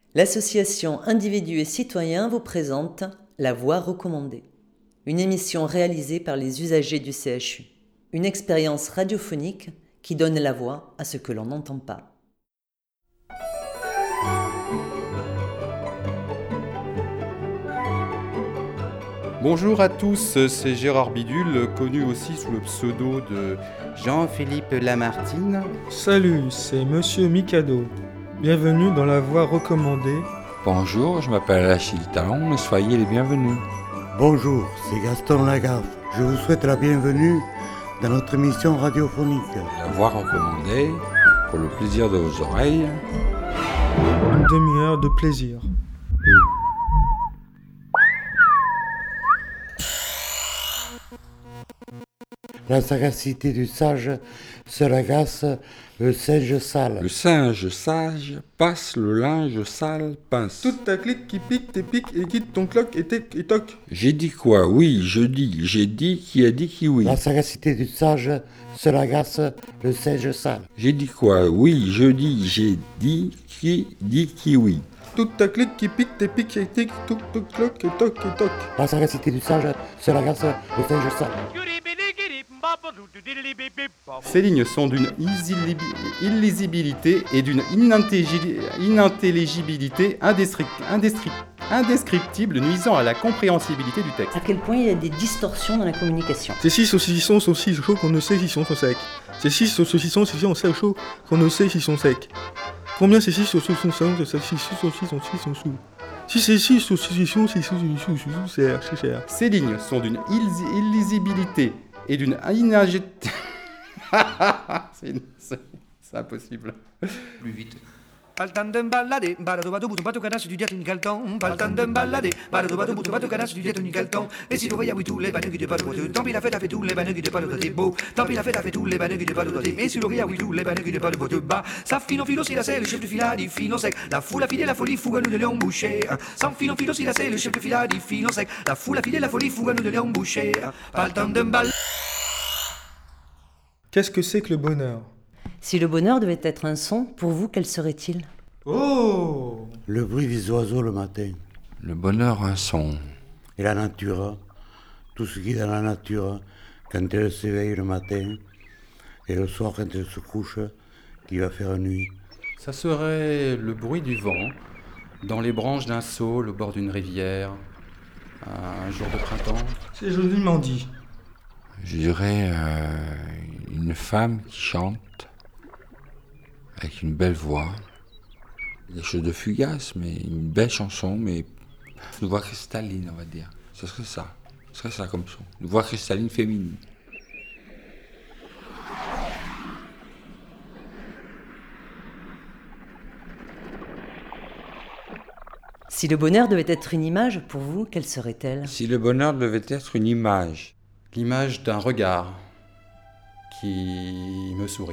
L'association Individus et Citoyens vous présente La Voix recommandée, une émission réalisée par les usagers du CHU, une expérience radiophonique qui donne la voix à ce que l'on n'entend pas. Bonjour à tous, c'est Gérard Bidule, connu aussi sous le pseudo de Jean-Philippe Lamartine. Salut, c'est Monsieur Mikado. Bienvenue dans La Voix recommandée. Bonjour, je m'appelle Achille Talon et soyez les bienvenus. Bonjour, c'est Gaston Lagaffe. Je vous souhaite la bienvenue dans notre émission radiophonique. La Voix recommandée, pour le plaisir de vos oreilles. Une demi-heure de plaisir. La sagacité du sage seul agace le singe sale. Le singe sage passe le linge sale pince. Toute ta clique qui pique tes piques et quitte ton cloc et toc. J'ai dit quoi? Oui, je dis. J'ai dit qui a dit qui oui. La sagacité du sage seul agace le singe sale. J'ai dit quoi? Oui, je dis. J'ai dit qui oui. Toute ta clique qui pique tes piques et tic toc toc cloc et toc. La sagacité du sage seul agace le singe sale. Ces lignes sont d'une illisibilité et d'une inintelligibilité indescriptible, nuisant à la compréhensibilité du texte. À quel point il y a des distorsions dans la communication. Ces 6 saucissons sont si chauds qu'on ne sait s'ils sont secs. Ces 6 saucissons sont si chauds qu'on ne sait s'ils sont secs. Combien ces 6 saucissons sont sous? Si ces 6 saucissons c'est cher. Ces lignes sont d'une illisibilité et d'une c'est impossible. Plus vite. Baltandem balade, balado bado buto bato canas du diat un galton. Baltandem balade, balado bado buto bato canas du diat un galton. Et si l'oreille a oui tous les baneux qui te parlent de tant pis la fête a fait tous les baneux qui te parlent de tes beaux. Tant pis la fête a fait tous les baneux qui te parlent de tes. Mais si l'oreille a oui tous les baneux qui te parlent de bas. Ça filo si la c'est le chef de fila di fino sec. La foule a filé la folie fouga nous de lion bouché. Sans filo si la c'est le chef de fila di fino sec. La foule a filé la folie fouga nous de lion bouché. Baltandem balade. Qu'est-ce que c'est que le bonheur? Si le bonheur devait être un son, pour vous, quel serait-il? Oh! Le bruit des oiseaux le matin. Le bonheur un son. Et la nature. Tout ce qui est dans la nature. Quand elle s'éveille le matin. Et le soir quand elle se couche. Qui va faire nuit. Ça serait le bruit du vent dans les branches d'un saule au bord d'une rivière, un jour de printemps. C'est joliment dit. Je dirais une femme qui chante avec une belle voix. Des choses de fugace, mais une belle chanson, mais une voix cristalline, on va dire. Ce serait ça comme son. Une voix cristalline féminine. Si le bonheur devait être une image, pour vous, quelle serait-elle? Si le bonheur devait être une image. L'image d'un regard qui me sourit.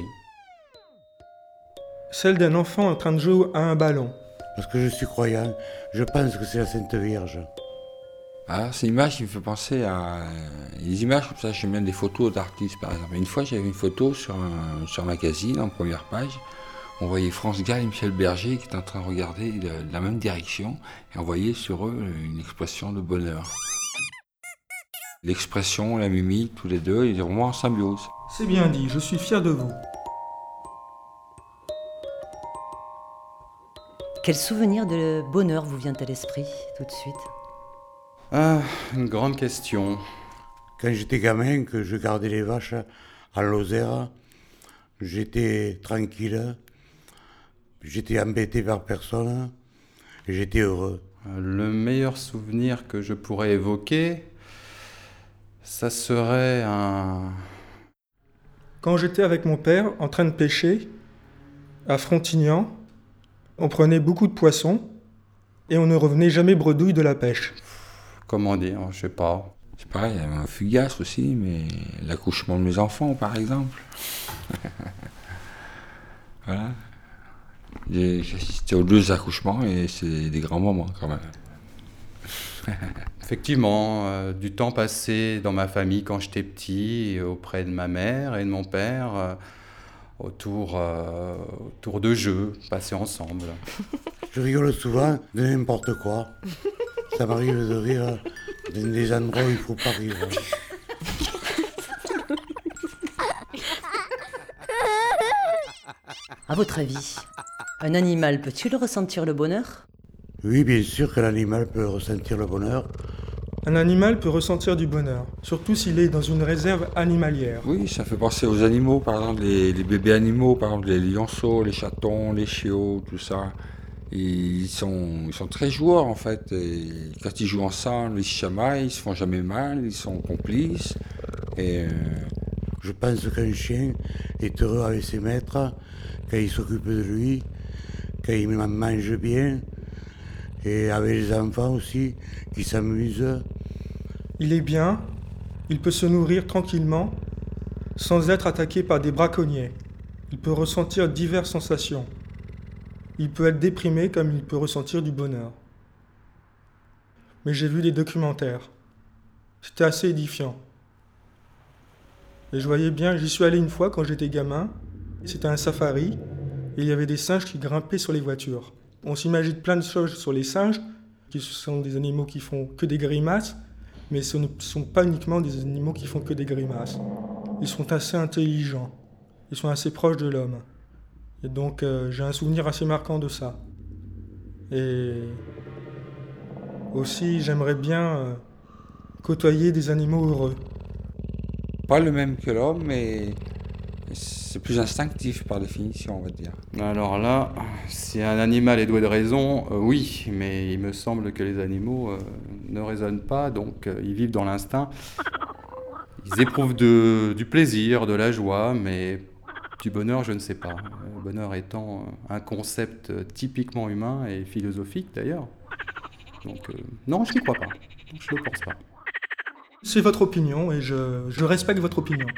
Celle d'un enfant en train de jouer à un ballon. Parce que je suis croyant. Je pense que c'est la Sainte Vierge. Ah, c'est une image qui me fait penser à... Les images comme ça, j'aime bien des photos d'artistes par exemple. Une fois, j'avais une photo sur un magazine, en première page. On voyait France Gall et Michel Berger qui étaient en train de regarder de la même direction. Et on voyait sur eux une expression de bonheur. L'expression, la mimique, tous les deux, ils étaient vraiment en symbiose. C'est bien dit, je suis fier de vous. Quel souvenir de bonheur vous vient à l'esprit, tout de suite? Ah, une grande question. Quand j'étais gamin, que je gardais les vaches à Lozère, j'étais tranquille, j'étais embêté par personne et j'étais heureux. Le meilleur souvenir que je pourrais évoquer, ça serait Quand j'étais avec mon père en train de pêcher, à Frontignan, on prenait beaucoup de poissons et on ne revenait jamais bredouille de la pêche. Comment dire, je sais pas. C'est pareil, il y avait un fugace aussi, mais l'accouchement de mes enfants, par exemple. Voilà. J'ai assisté aux 2 accouchements et c'est des grands moments quand même. Effectivement, du temps passé dans ma famille quand j'étais petit, auprès de ma mère et de mon père, autour de jeux passés ensemble. Je rigole souvent de n'importe quoi. Ça m'arrive de rire dans des endroits où il ne faut pas rire. À votre avis, un animal peut-il ressentir le bonheur? Oui, bien sûr que l'animal peut ressentir le bonheur. Un animal peut ressentir du bonheur, surtout s'il est dans une réserve animalière. Oui, ça fait penser aux animaux, par exemple les bébés animaux, par exemple les lionceaux, les chatons, les chiots, tout ça. Ils sont très joueurs en fait. Et quand ils jouent ensemble, ils se chamaillent, ils se font jamais mal, ils sont complices. Et Je pense qu'un chien est heureux avec ses maîtres, quand il s'occupe de lui, quand il mange bien, et avec les enfants aussi, qui s'amusent. Il est bien, il peut se nourrir tranquillement, sans être attaqué par des braconniers. Il peut ressentir diverses sensations. Il peut être déprimé comme il peut ressentir du bonheur. Mais j'ai vu des documentaires. C'était assez édifiant. Et je voyais bien, j'y suis allé une fois quand j'étais gamin. C'était un safari et il y avait des singes qui grimpaient sur les voitures. On s'imagine plein de choses sur les singes, qui sont des animaux qui font que des grimaces, mais ce ne sont pas uniquement des animaux qui font que des grimaces. Ils sont assez intelligents. Ils sont assez proches de l'homme. Et donc j'ai un souvenir assez marquant de ça. Et aussi j'aimerais bien côtoyer des animaux heureux. pas le même que l'homme, mais c'est plus instinctif par définition, on va dire. Alors là, si un animal est doué de raison, oui, mais il me semble que les animaux ne raisonnent pas, donc ils vivent dans l'instinct. Ils éprouvent du plaisir, de la joie, mais du bonheur, je ne sais pas. Le bonheur étant un concept typiquement humain et philosophique d'ailleurs. Donc non, je n'y crois pas. Je ne le pense pas. C'est votre opinion et je respecte votre opinion.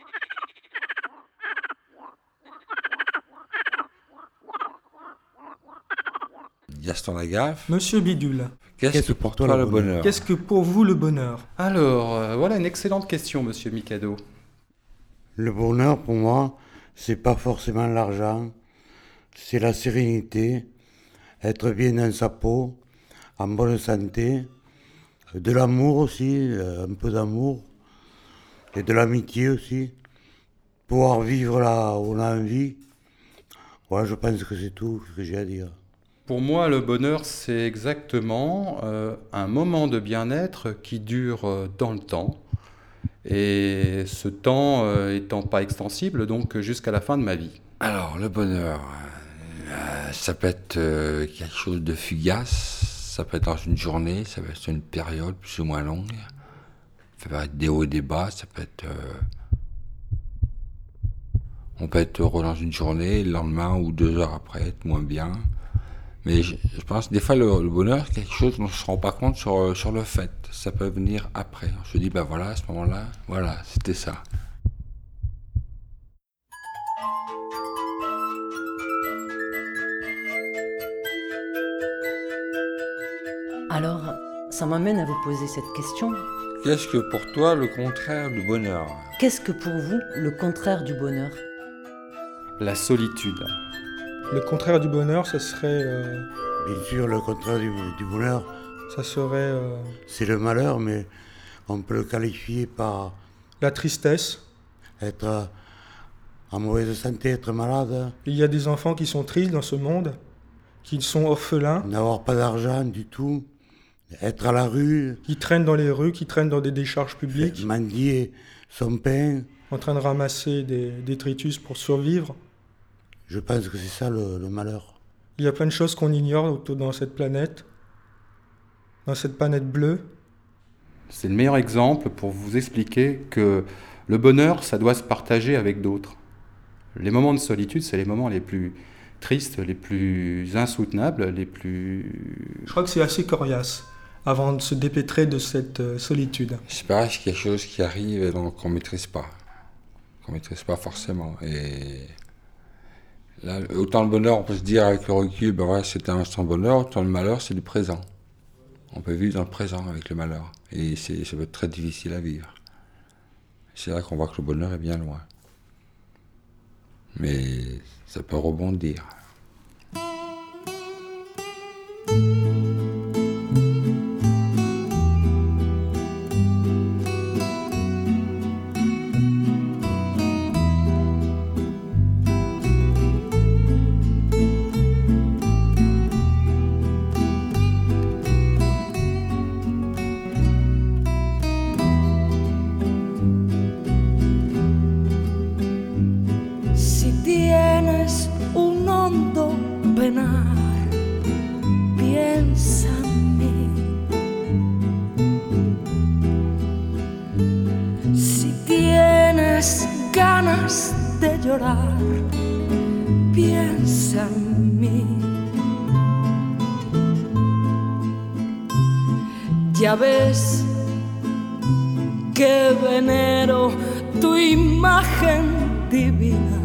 Gaston Lagaffe, Monsieur Bidule, qu'est-ce que pour toi le bonheur? qu'est-ce que pour vous le bonheur? Alors, voilà une excellente question, monsieur Mikado. Le bonheur, pour moi, c'est pas forcément l'argent, c'est la sérénité, être bien dans sa peau, en bonne santé, de l'amour aussi, un peu d'amour, et de l'amitié aussi, pouvoir vivre là où on a envie. Voilà, je pense que c'est tout ce que j'ai à dire. Pour moi, le bonheur, c'est exactement un moment de bien-être qui dure dans le temps. Et ce temps étant pas extensible, donc jusqu'à la fin de ma vie. Alors, le bonheur, ça peut être quelque chose de fugace, ça peut être dans une journée, ça peut être une période plus ou moins longue. Ça peut être des hauts et des bas, ça peut être... on peut être heureux dans une journée, le lendemain ou 2 heures après, être moins bien. Mais je pense que des fois, le bonheur, c'est quelque chose dont on ne se rend pas compte sur le fait. Ça peut venir après. On se dit, ben voilà, à ce moment-là, voilà, c'était ça. Alors, ça m'amène à vous poser cette question. Qu'est-ce que pour toi le contraire du bonheur? Qu'est-ce que pour vous le contraire du bonheur? La solitude. Le contraire du bonheur, ça serait... Bien sûr, le contraire du bonheur, c'est le malheur, mais on peut le qualifier par la tristesse. être en mauvaise santé, être malade, Il y a des enfants qui sont tristes dans ce monde, qui sont orphelins, n'avoir pas d'argent du tout, être à la rue, qui traînent dans les rues, qui traînent dans des décharges publiques, mendier son pain. en train de ramasser des détritus pour survivre. Je pense que c'est ça le malheur. Il y a plein de choses qu'on ignore dans cette planète bleue. C'est le meilleur exemple pour vous expliquer que le bonheur, ça doit se partager avec d'autres. Les moments de solitude, c'est les moments les plus tristes, les plus insoutenables, les plus... Je crois que c'est assez coriace avant de se dépêtrer de cette solitude. C'est pareil, c'est quelque chose qui arrive et donc qu'on ne maîtrise pas. Qu'on ne maîtrise pas forcément. Et là, autant le bonheur, on peut se dire avec le recul, ben voilà, c'était un instant bonheur, autant le malheur, c'est du présent. On peut vivre dans le présent avec le malheur. Et ça peut être très difficile à vivre. C'est là qu'on voit que le bonheur est bien loin. Mais ça peut rebondir. dejas de llorar, piensa en mí. Ya ves que venero tu imagen divina,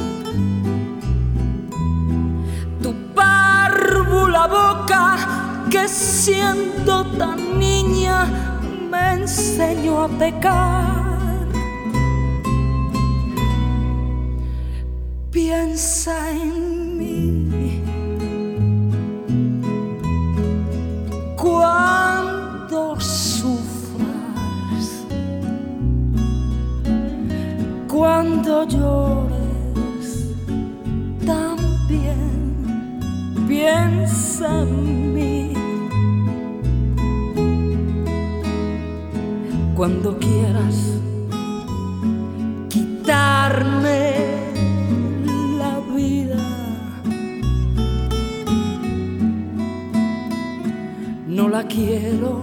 tu párvula boca que siendo tan niña me enseñó a pecar. Piensa en mí cuando sufras, cuando llores también. Piensa en mí cuando quieras quitarme la vida. No la quiero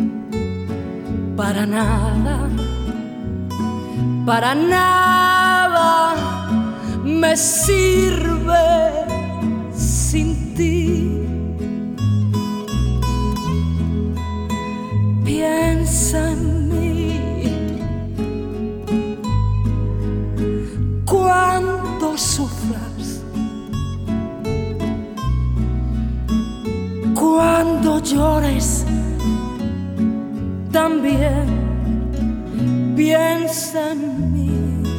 para nada, para nada me sirve sin ti. Piensa en mí cuando sufras, cuando llores también. Piensa en mí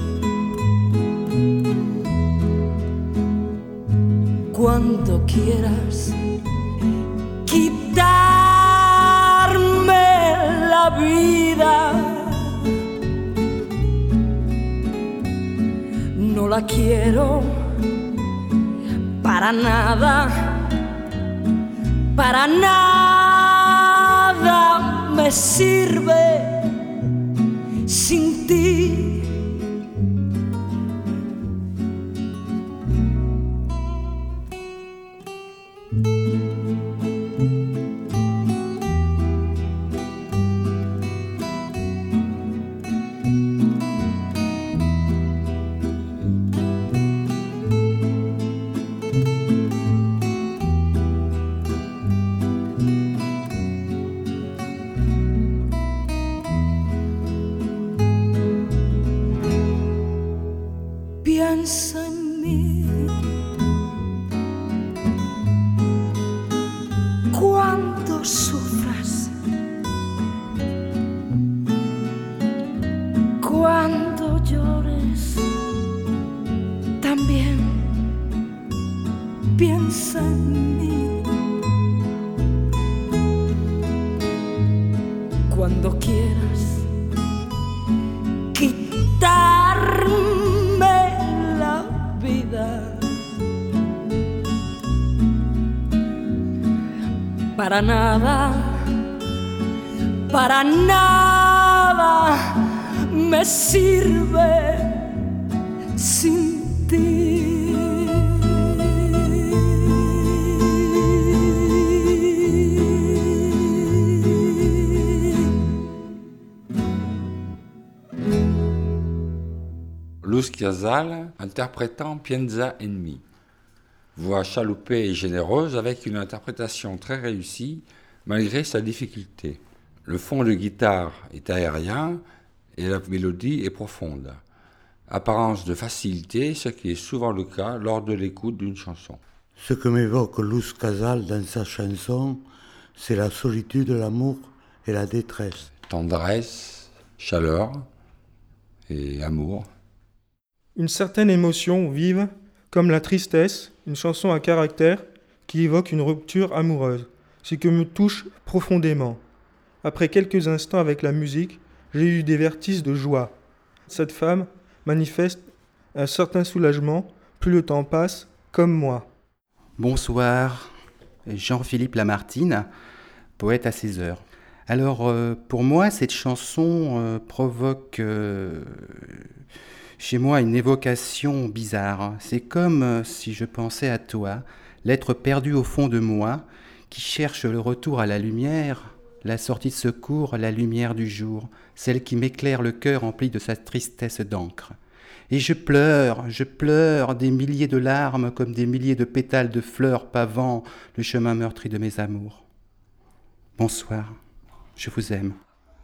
cuando quieras quitarme la vida. No la quiero para nada, para nada me sirve sin ti. Piensa en mí cuando sufras, cuando llores también. Piensa en mí cuando quieras quitarme vida. Para nada, para nada me sirve sin ti. Luz Casal interprétant Piensa en mí. Voix chaloupée et généreuse avec une interprétation très réussie malgré sa difficulté. Le fond de guitare est aérien et la mélodie est profonde. Apparence de facilité, ce qui est souvent le cas lors de l'écoute d'une chanson. Ce que m'évoque Luz Casal dans sa chanson, c'est la solitude, l'amour et la détresse. Tendresse, chaleur et amour. Une certaine émotion vive, comme la tristesse, une chanson à caractère qui évoque une rupture amoureuse, ce qui me touche profondément. Après quelques instants avec la musique, j'ai eu des vertiges de joie. Cette femme manifeste un certain soulagement, plus le temps passe, comme moi. Bonsoir, Jean-Philippe Lamartine, poète à 16 heures. Alors, pour moi, cette chanson provoque chez moi une évocation bizarre. C'est comme si je pensais à toi, l'être perdu au fond de moi, qui cherche le retour à la lumière, la sortie de secours, la lumière du jour, celle qui m'éclaire le cœur empli de sa tristesse d'encre. Et je pleure des milliers de larmes comme des milliers de pétales de fleurs pavant le chemin meurtri de mes amours. Bonsoir, je vous aime.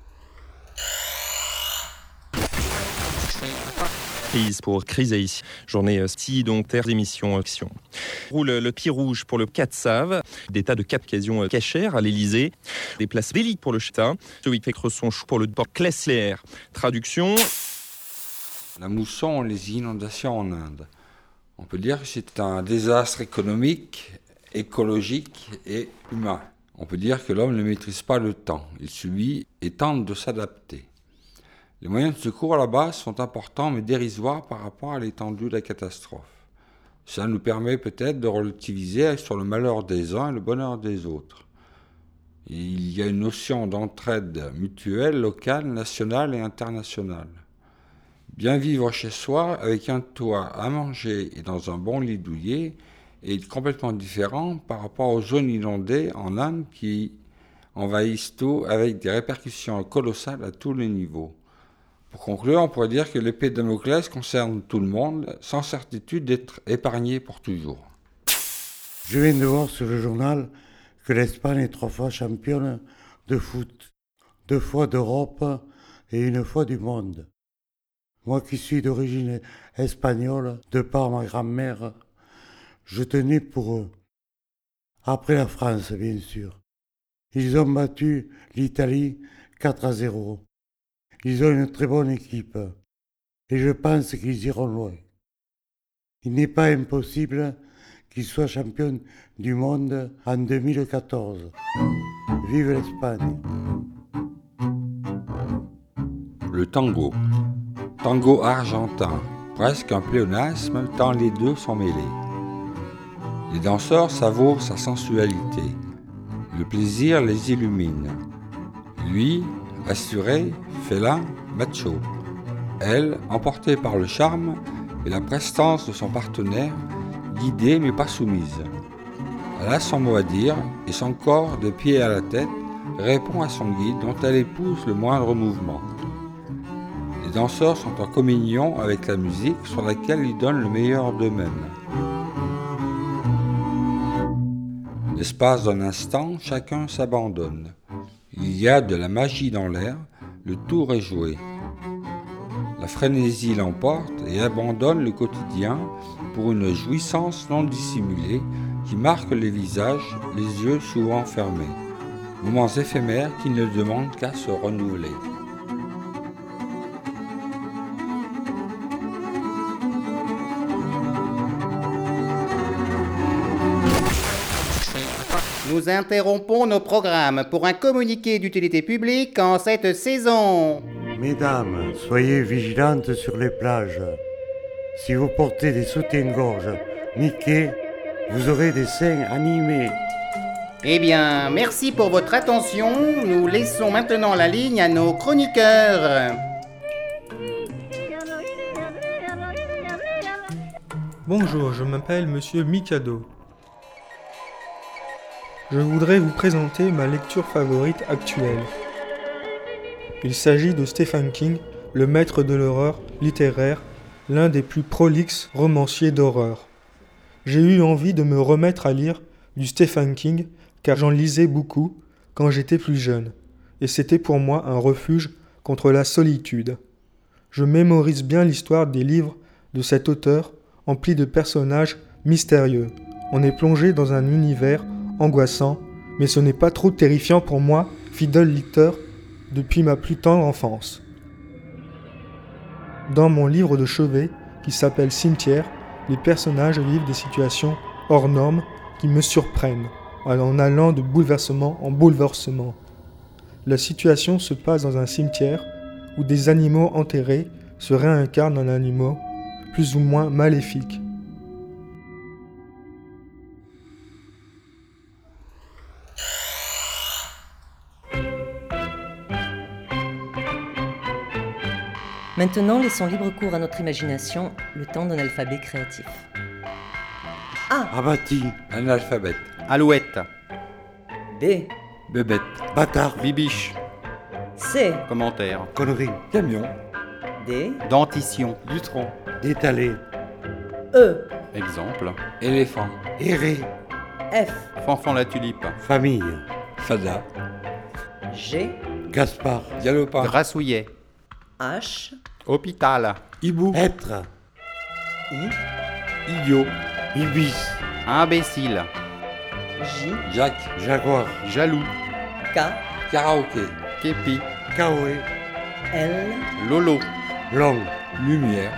Crise pour Chrysaïs, journée donc terre d'émission action. Roule le pied rouge pour le 4 Save, des tas de 4 occasions cachères à l'Elysée, des places béliques pour le Chita, celui qui fait Cresson pour le port Klesler. Traduction. La mousson, les inondations en Inde. On peut dire que c'est un désastre économique, écologique et humain. On peut dire que l'homme ne maîtrise pas le temps. Il subit et tente de s'adapter. Les moyens de secours là-bas sont importants mais dérisoires par rapport à l'étendue de la catastrophe. Ça nous permet peut-être de relativiser sur le malheur des uns et le bonheur des autres. Et il y a une notion d'entraide mutuelle, locale, nationale et internationale. Bien vivre chez soi avec un toit à manger et dans un bon lit douillet est complètement différent par rapport aux zones inondées en Inde qui envahissent tout avec des répercussions colossales à tous les niveaux. Pour conclure, on pourrait dire que l'épée de Damoclès concerne tout le monde, sans certitude d'être épargné pour toujours. Je viens de voir sur le journal que l'Espagne est 3 fois championne de foot, 2 fois d'Europe et 1 fois du monde. Moi qui suis d'origine espagnole, de par ma grand-mère, je tenais pour eux. Après la France, bien sûr. Ils ont battu l'Italie 4-0. Ils ont une très bonne équipe et je pense qu'ils iront loin. Il n'est pas impossible qu'ils soient champions du monde en 2014. Vive l'Espagne! Le tango. Tango argentin, presque un pléonasme tant les deux sont mêlés. Les danseurs savourent sa sensualité. Le plaisir les illumine. Lui, assuré, félin, macho. Elle, emportée par le charme et la prestance de son partenaire, guidée mais pas soumise. Elle a son mot à dire et son corps, de pied à la tête, répond à son guide dont elle épouse le moindre mouvement. Les danseurs sont en communion avec la musique sur laquelle ils donnent le meilleur d'eux-mêmes. L'espace d'un instant, chacun s'abandonne. Il y a de la magie dans l'air, le tour est joué. La frénésie l'emporte et abandonne le quotidien pour une jouissance non dissimulée qui marque les visages, les yeux souvent fermés. Moments éphémères qui ne demandent qu'à se renouveler. Nous interrompons nos programmes pour un communiqué d'utilité publique en cette saison. Mesdames, soyez vigilantes sur les plages. Si vous portez des soutiens-gorge Mickey, vous aurez des seins animés. Eh bien, merci pour votre attention. Nous laissons maintenant la ligne à nos chroniqueurs. Bonjour, je m'appelle Monsieur Mikado. Je voudrais vous présenter ma lecture favorite actuelle. Il s'agit de Stephen King, le maître de l'horreur littéraire, l'un des plus prolixes romanciers d'horreur. J'ai eu envie de me remettre à lire du Stephen King car j'en lisais beaucoup quand j'étais plus jeune, et c'était pour moi un refuge contre la solitude. Je mémorise bien l'histoire des livres de cet auteur empli de personnages mystérieux. On est plongé dans un univers angoissant, mais ce n'est pas trop terrifiant pour moi, fidèle lecteur depuis ma plus tendre enfance. Dans mon livre de chevet, qui s'appelle Cimetière, les personnages vivent des situations hors normes qui me surprennent, en allant de bouleversement en bouleversement. La situation se passe dans un cimetière où des animaux enterrés se réincarnent en animaux plus ou moins maléfiques. Maintenant, laissons libre cours à notre imagination, le temps d'un alphabet créatif. Abati, Analphabète. Alouette. B, Bébête. bâtard, Bibiche. C, Commentaire. connerie, Camion. D, Dentition. Dutron. Détalé. E, Exemple. Éléphant. Erré. F, Fanfan la tulipe. Famille. Fada. G, Gaspard. Dialopa. Grassouillet. H, Hôpital. Hibou. Être. I, Idiot. Ibis. Imbécile. J, Jacques. Jaguar. Jaloux. K, Karaoké. Képi. Kaoé. L, Lolo. Long. Lumière.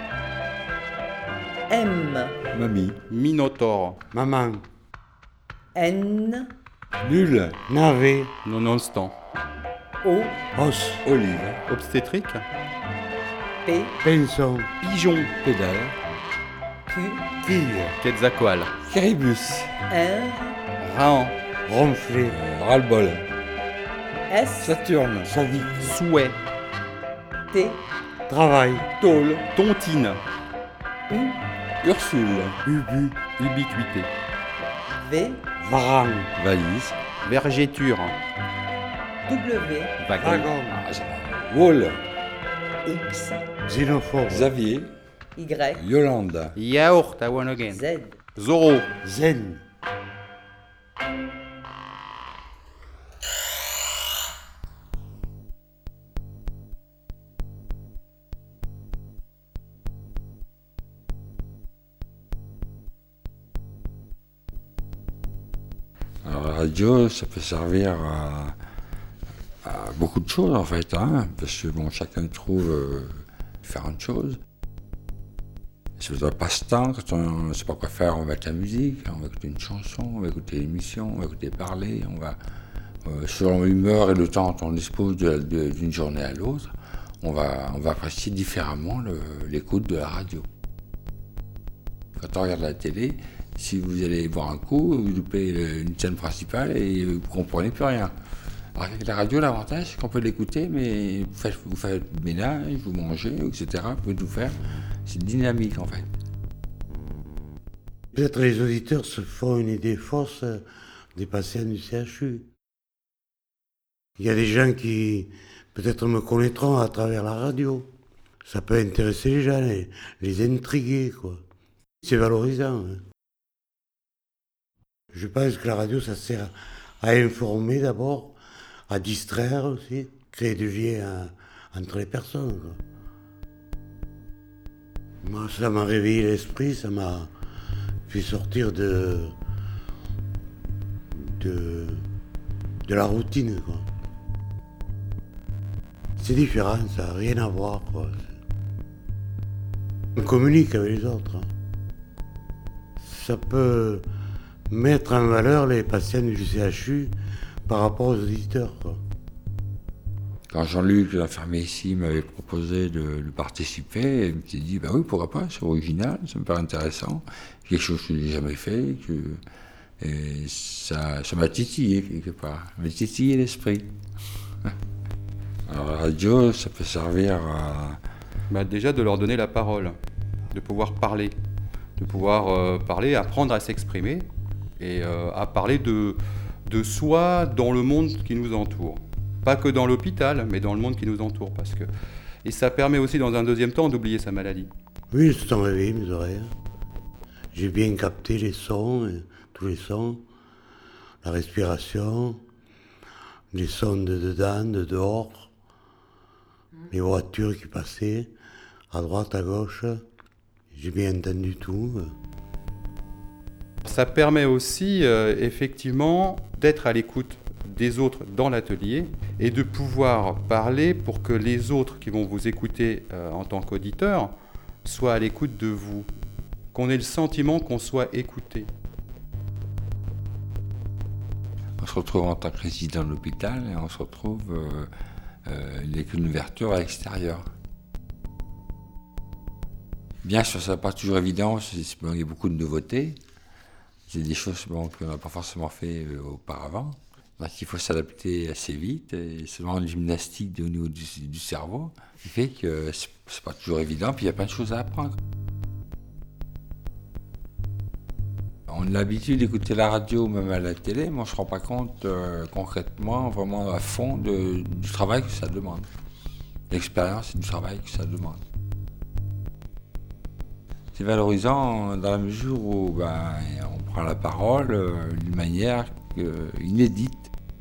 M, Mamie. Minotaure. Maman. N, Nul. Navet. Nononstant. O, Os. Olive. Obstétrique. P, Pinson. Pigeon. Pédale. Q, Quille. Quetzalcoatl. Caribus. R, Rahan. Ronflé. Ras-le-bol. S, Saturne. Sadique. Souhait. T, Travail. Tôle. Tontine. U, Ursule. Ubu. Ubiquité. V, Varan. Valise. Vergéture. W, Wagon. Dragon. Ah, ça va. Wall. X, Xénophobe. Xavier. Y, Yolande. Yaourt à one again. Z. Zorro. Zen. Alors la radio, ça peut servir à beaucoup de choses en fait, hein, parce que bon, chacun trouve différentes choses. C'est un passe-temps, quand on ne sait pas quoi faire, on va mettre la musique, on va écouter une chanson, on va écouter l'émission, on va écouter parler, on va, selon l'humeur et le temps dont on dispose d'une journée à l'autre, on va apprécier différemment l'écoute de la radio. Quand on regarde la télé, si vous allez boire un coup, vous loupez une scène principale et vous ne comprenez plus rien. Alors avec la radio, l'avantage, c'est qu'on peut l'écouter, mais vous faites le ménage, vous mangez, etc. Vous pouvez tout faire. C'est dynamique en fait. Peut-être les auditeurs se font une idée fausse des patients du CHU. Il y a des gens qui peut-être me connaîtront à travers la radio. Ça peut intéresser les gens, les intriguer, quoi. C'est valorisant. Hein. Je pense que la radio, ça sert à informer d'abord, à distraire aussi, créer du lien entre les personnes, quoi. Moi, ça m'a réveillé l'esprit, ça m'a fait sortir de la routine, quoi. C'est différent, ça n'a rien à voir, quoi. On communique avec les autres. Hein. Ça peut mettre en valeur les patients du CHU par rapport aux auditeurs, quoi. Quand Jean-Luc, l'infirmier ici, m'avait proposé de participer, il me s'est dit, ben oui, pourquoi pas, c'est original, ça me paraît intéressant, quelque chose que je n'ai jamais fait, et ça m'a titillé quelque part, ça m'a titillé l'esprit. Alors la radio, ça peut servir à... Déjà de leur donner la parole, de pouvoir parler, parler, apprendre à s'exprimer, et à parler de soi dans le monde qui nous entoure. Pas que dans l'hôpital, mais dans le monde qui nous entoure. Et ça permet aussi, dans un deuxième temps, d'oublier sa maladie. Oui, je sont réveillé mes oreilles. J'ai bien capté les sons, tous les sons, la respiration, les sons de dedans, de dehors, les voitures qui passaient, à droite, à gauche. J'ai bien entendu tout. Ça permet aussi, effectivement, d'être à l'écoute des autres dans l'atelier et de pouvoir parler pour que les autres qui vont vous écouter en tant qu'auditeurs soient à l'écoute de vous, qu'on ait le sentiment qu'on soit écouté. On se retrouve en tant que résident de l'hôpital et on se retrouve avec une ouverture à l'extérieur. Bien sûr, ça n'est pas toujours évident, il y a beaucoup de nouveautés, c'est des choses qu'on n'a pas forcément fait auparavant. Donc il faut s'adapter assez vite, et c'est vraiment une gymnastique au niveau du cerveau qui fait que c'est pas toujours évident, puis il y a plein de choses à apprendre. On a l'habitude d'écouter la radio, même à la télé, mais on ne se rend pas compte concrètement, vraiment à fond, du travail que ça demande. l'expérience et du travail que ça demande. C'est valorisant dans la mesure où on prend la parole d'une manière inédite.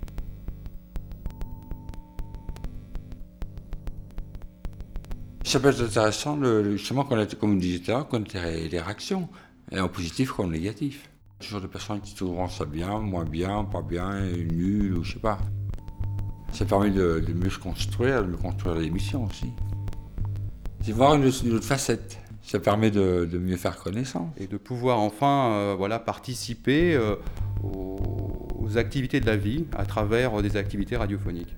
Ça peut être intéressant, justement, comme on disait tout à l'heure, qu'on ait les réactions, et en positif comme en négatif. Toujours des personnes qui trouveront ça bien, moins bien, pas bien, nul, ou je sais pas. Ça permet de mieux se construire, de mieux construire l'émission aussi. C'est voir une autre facette. Ça permet de mieux faire connaissance. Et de pouvoir enfin participer aux activités de la vie à travers des activités radiophoniques.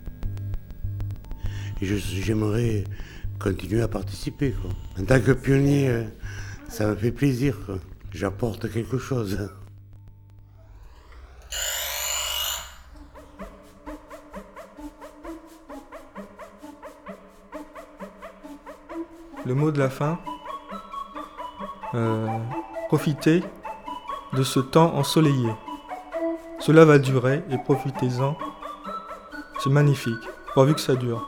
Et j'aimerais continuer à participer, quoi. En tant que pionnier, ça me fait plaisir, quoi. J'apporte quelque chose. Le mot de la fin, profitez de ce temps ensoleillé. Cela va durer et profitez-en. C'est magnifique, pourvu que ça dure.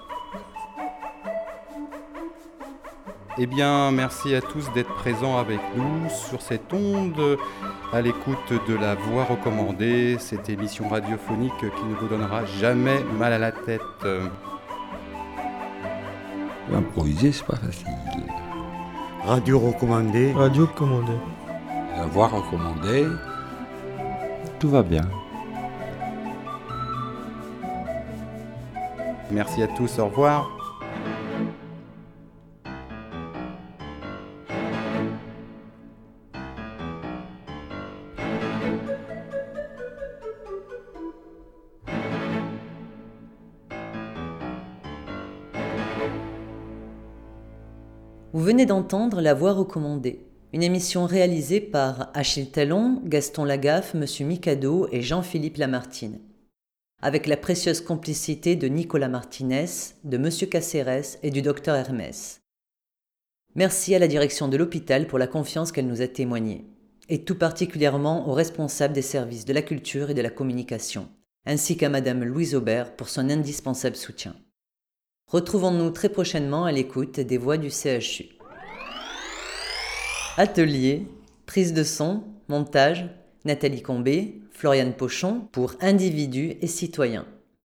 Eh bien, merci à tous d'être présents avec nous sur cette onde, à l'écoute de La Voix recommandée, cette émission radiophonique qui ne vous donnera jamais mal à la tête. Improviser, c'est pas facile. Radio recommandée. Radio commandée. La Voix recommandée, tout va bien. Merci à tous, au revoir. Vous venez d'entendre La Voix recommandée, une émission réalisée par Achille Talon, Gaston Lagaffe, Monsieur Mikado et Jean-Philippe Lamartine, avec la précieuse complicité de Nicolas Martinez, de Monsieur Cacérès et du Docteur Hermès. Merci à la direction de l'hôpital pour la confiance qu'elle nous a témoignée, et tout particulièrement aux responsables des services de la culture et de la communication, ainsi qu'à Madame Louise Aubert pour son indispensable soutien. Retrouvons-nous très prochainement à l'écoute des voix du CHU. Atelier, prise de son, montage, Nathalie Combé, Floriane Pochon pour Individus et citoyens.